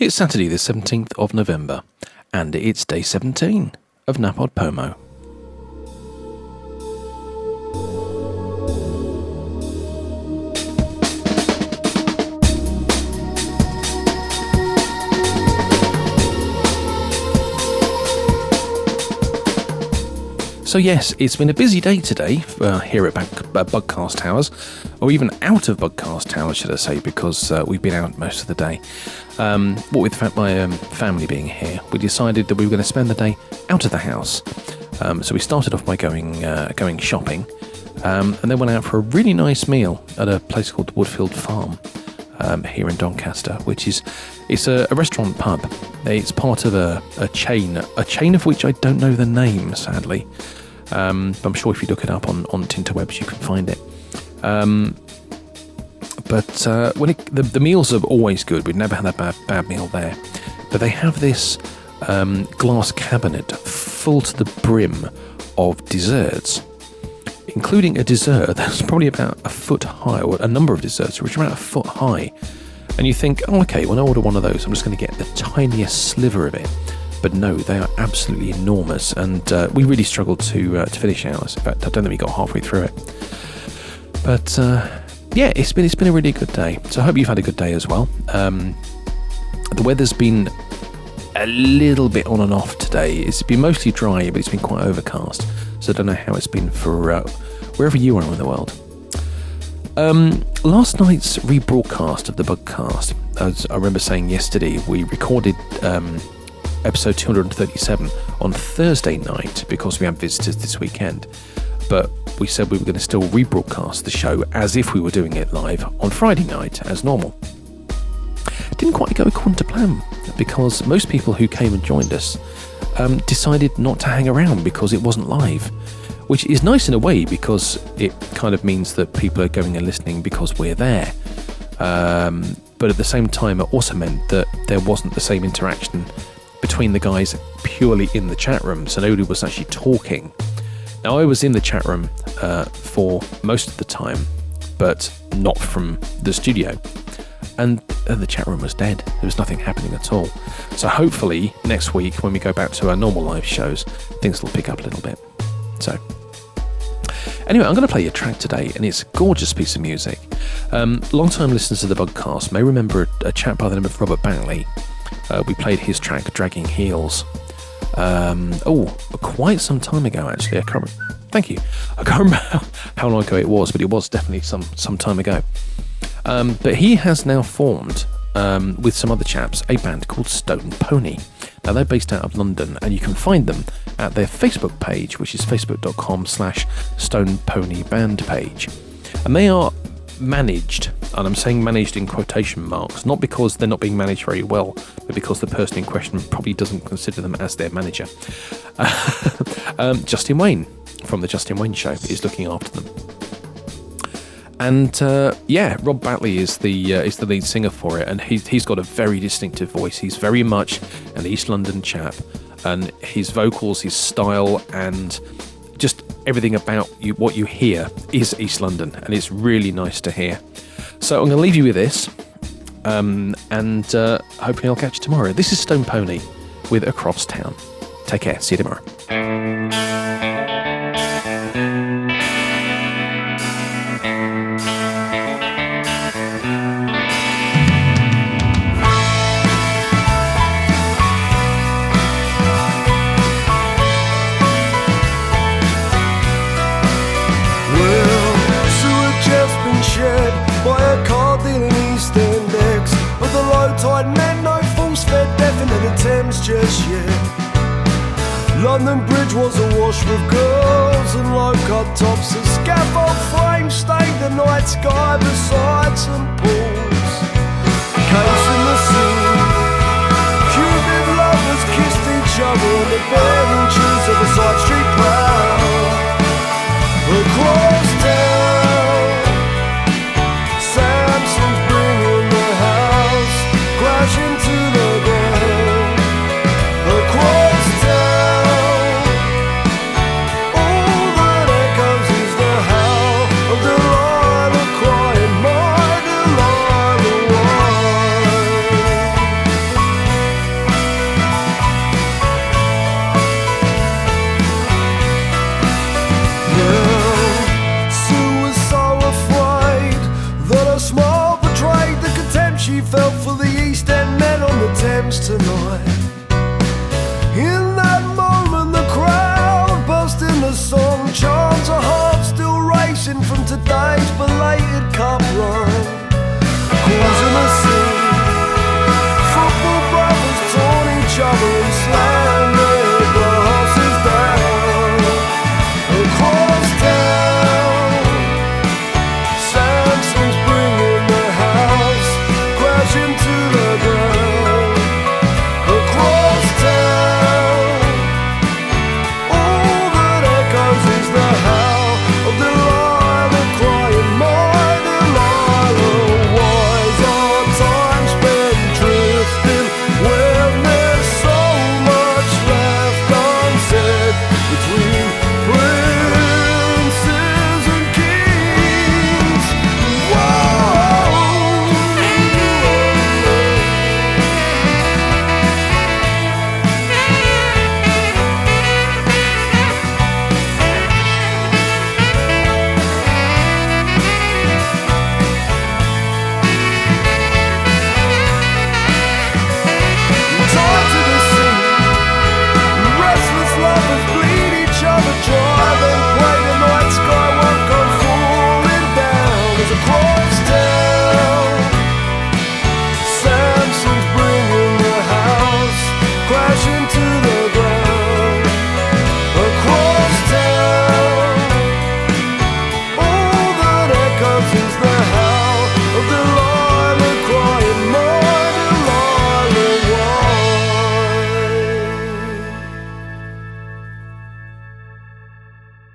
It's Saturday the 17th of November, and it's day 17 of NaPodPoMo. So yes, it's been a busy day today here at Bugcast Towers, or even out of Bugcast Towers, should I say, because we've been out most of the day. What with my family being here, we decided that we were going to spend the day out of the house. So we started off by going shopping, and then went out for a really nice meal at a place called Woodfield Farm here in Doncaster, which is a restaurant pub. It's part of a chain of which I don't know the name, sadly. But I'm sure if you look it up on Tinterwebs, you can find it. But the meals are always good. We've never had a bad meal there. But they have this glass cabinet full to the brim of desserts, including a dessert that's probably about a foot high, or a number of desserts which are about a foot high. And you think, oh, okay, when I order one of those, I'm just going to get the tiniest sliver of it. But no, they are absolutely enormous, and we really struggled to finish ours. In fact, I don't think we got halfway through it. But yeah, it's been a really good day. So I hope you've had a good day as well. The weather's been a little bit on and off today. It's been mostly dry, but it's been quite overcast. So I don't know how it's been for wherever you are in the world. Last night's rebroadcast of the Bugcast, as I remember saying yesterday, we recorded episode 237 on Thursday night because we had visitors this weekend. But we said we were going to still rebroadcast the show as if we were doing it live on Friday night as normal. It didn't quite go according to plan because most people who came and joined us decided not to hang around because it wasn't live, which is nice in a way because it kind of means that people are going and listening because we're there. But at the same time, it also meant that there wasn't the same interaction between the guys purely in the chat room, so nobody was actually talking. Now, I was in the chat room for most of the time, but not from the studio. And the chat room was dead. There was nothing happening at all. So hopefully next week, when we go back to our normal live shows, things will pick up a little bit. So anyway, I'm going to play a track today, and it's a gorgeous piece of music. Long-time listeners to the Bugcast may remember a chap by the name of Robert Batley. We played his track, Dragging Heels. Quite some time ago, actually. Thank you. I can't remember how long ago it was, but it was definitely some time ago. But he has now formed, with some other chaps, a band called Stone Pony. Now, they're based out of London, and you can find them at their Facebook page, which is facebook.com/Stone Pony Band page. And they are managed, and I'm saying managed in quotation marks, not because they're not being managed very well, but because the person in question probably doesn't consider them as their manager. Justin Wayne from the Justin Wayne Show is looking after them. And Rob Batley is the lead singer for it, and he's got a very distinctive voice. He's very much an East London chap, and his vocals, his style, and just everything about what you hear is East London, and it's really nice to hear. So I'm going to leave you with this, and hopefully I'll catch you tomorrow. This is Stone Pony with Across Town. Take care. See you tomorrow. Just yet, London Bridge was awash with girls and low-cut tops. A scaffold frame stained the night sky beside St Paul's. Case in the scene, Cupid lovers kissed each other on the bench.